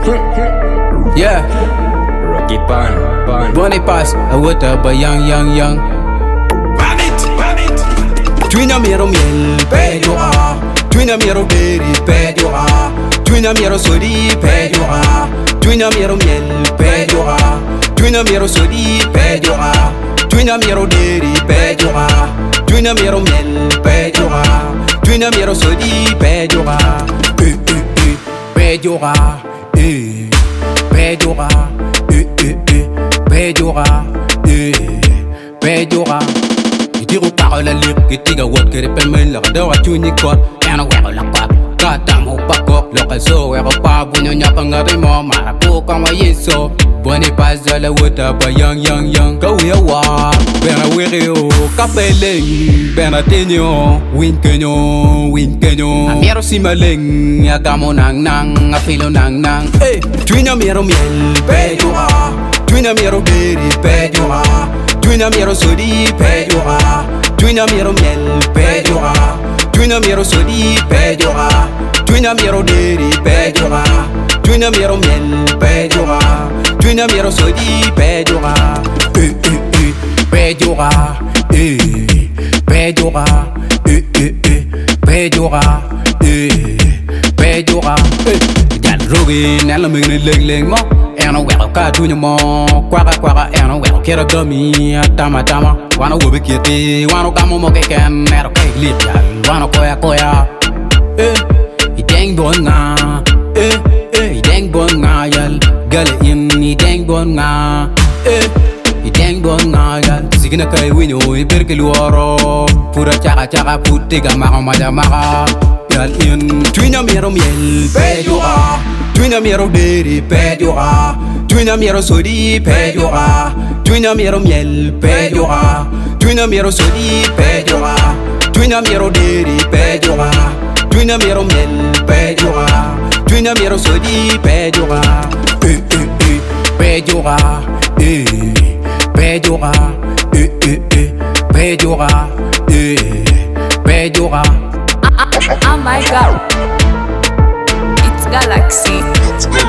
Yeah, Rocky Pan. Boniface, what up, young. Twina mero miel, pedio a. Twina mero deri, pedio a. Twina mero sodi, pedio a. Twina mero miel, pedio a. Twina mero sodi, pedio a. Twina mero deri, pedio a. Twina mero miel, pedio a. Twina mero sodi, pedio a. Pedio a, pedio a, pedio a, pedio a. Tiro parole à lire, que tiga wat, que repelle la radar à tunicot, et un ouer la pape, katam au paco, le réseau est repas, bon y'a pas un remords, marapo, comme un yeso, bonne passe de la water, pas young, go ya wa, ben a wirio, capelling, ben a tenio, win kenyo, a miero simaling, ya gamo nang, a filo nang, hey, twina miero miel, pedio a, twina miero deri, pedio a. Twina miero sodi, pedio a. Twina miero miel, pedio a. Twina miero sodi, pedio a. Twina miero deri, pedio a. Twina miero miel, pedio a. Twina miero sodi, pedio a. Pedio a, pedio a, pedio a, pedio a. Gal rogi, nella mine leg mo. And a well cut to your mom, quagga, and a well kera gummy, tama, wanna wobby kitty, wanna come on, can, never cake, wanna koya, he dang bonga, he dang bonga, yell, gully in, he dang bonga, he dang bonga, yell, Signaka winnow, he perkiluoro, put a chaka, put tiga mara, yell in, twina mero miel, pedio a. Twina miero deri, pedio a. Twina miero sodi, pedio a. Twina miero miel, pedio a. Twina miero sodi, pedio a. Twina miero deri, pedio a. Twina miero miel, pedio a. Twina miero sodi, pedio a. Pedio a, pedio a, pedio a, pedio a. Oh my god, it's Galaxy.